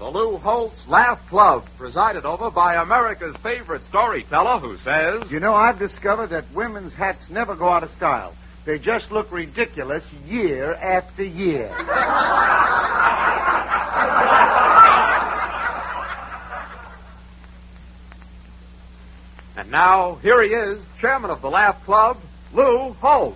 The Lou Holtz Laugh Club, presided over by America's favorite storyteller who says... You know, I've discovered that women's hats never go out of style. They just look ridiculous year after year. And now, here he is, chairman of the Laugh Club, Lou Holtz.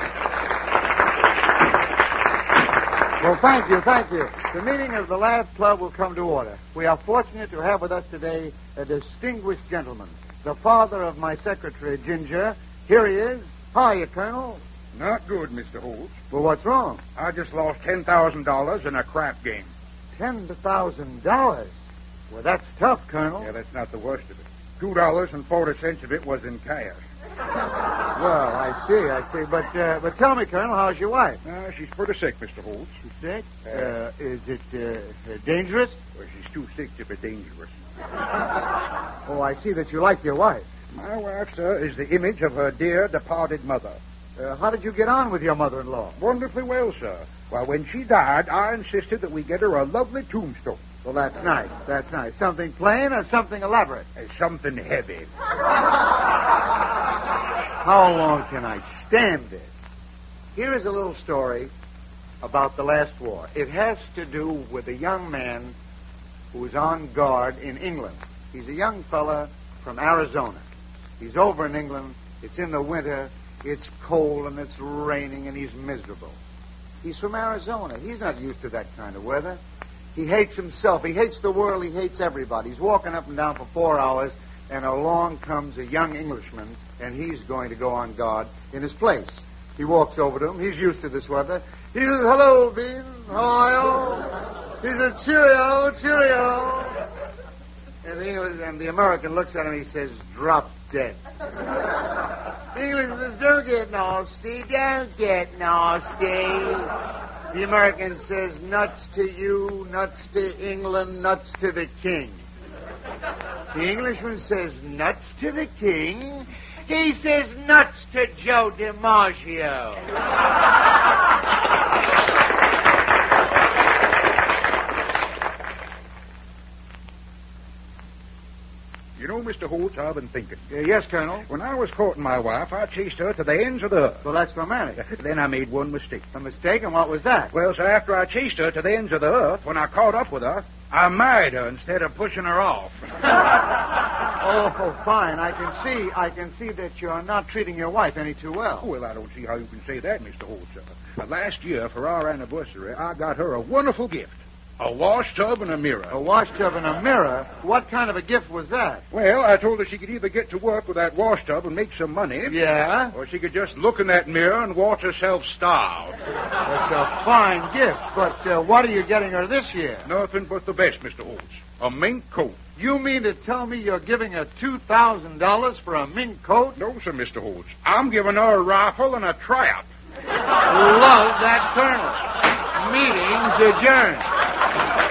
Well, thank you. The meeting of the Laugh Club will come to order. We are fortunate to have with us today a distinguished gentleman, the father of my secretary, Ginger. Here he is. How are you, Colonel? Not good, Mr. Holtz. Well, what's wrong? I just lost $10,000 in a crap game. $10,000? Well, that's tough, Colonel. Yeah, that's not the worst of it. $2.40 of it was in cash. Well, I see. But tell me, Colonel, how's your wife? She's pretty sick, Mr. Holtz. She's sick? Is it dangerous? Well, she's too sick to be dangerous. Oh, I see that you like your wife. My wife, sir, is the image of her dear departed mother. How did you get on with your mother-in-law? Wonderfully well, sir. Well, when she died, I insisted that we get her a lovely tombstone. Well, that's nice. Something plain or something elaborate? Something heavy. How long can I stand this? Here is a little story about the last war. It has to do with a young man who was on guard in England. He's a young fella from Arizona. He's over in England. It's in the winter. It's cold and it's raining and he's miserable. He's from Arizona. He's not used to that kind of weather. He hates himself. He hates the world. He hates everybody. He's walking up and down for 4 hours, and along comes a young Englishman, and he's going to go on guard in his place. He walks over to him. He's used to this weather. He says, "Hello, Bean. How are you?" He says, "Cheerio." And the American looks at him and he says, "Drop dead." The Englishman says, Don't get nasty. The American says, "Nuts to you, nuts to England, nuts to the king." The Englishman says, "Nuts to the king?" He says, "Nuts to Joe DiMaggio." You know, Mr. Holtz, I've been thinking. Yes, Colonel. When I was courting my wife, I chased her to the ends of the earth. Well, that's romantic. Then I made one mistake. A mistake? And what was that? Well, sir, after I chased her to the ends of the earth, when I caught up with her, I married her instead of pushing her off. Oh, fine. I can see that you're not treating your wife any too well. Well, I don't see how you can say that, Mr. Holtz, sir. Last year, for our anniversary, I got her a wonderful gift. A wash tub and a mirror. A wash tub and a mirror? What kind of a gift was that? Well, I told her she could either get to work with that wash tub and make some money. Yeah? Or she could just look in that mirror and watch herself starve. That's a fine gift, but what are you getting her this year? Nothing but the best, Mr. Holtz. A mink coat. You mean to tell me you're giving her $2,000 for a mink coat? No, sir, Mr. Holtz. I'm giving her a rifle and a trap. Love that, Colonel. Meeting's adjourned.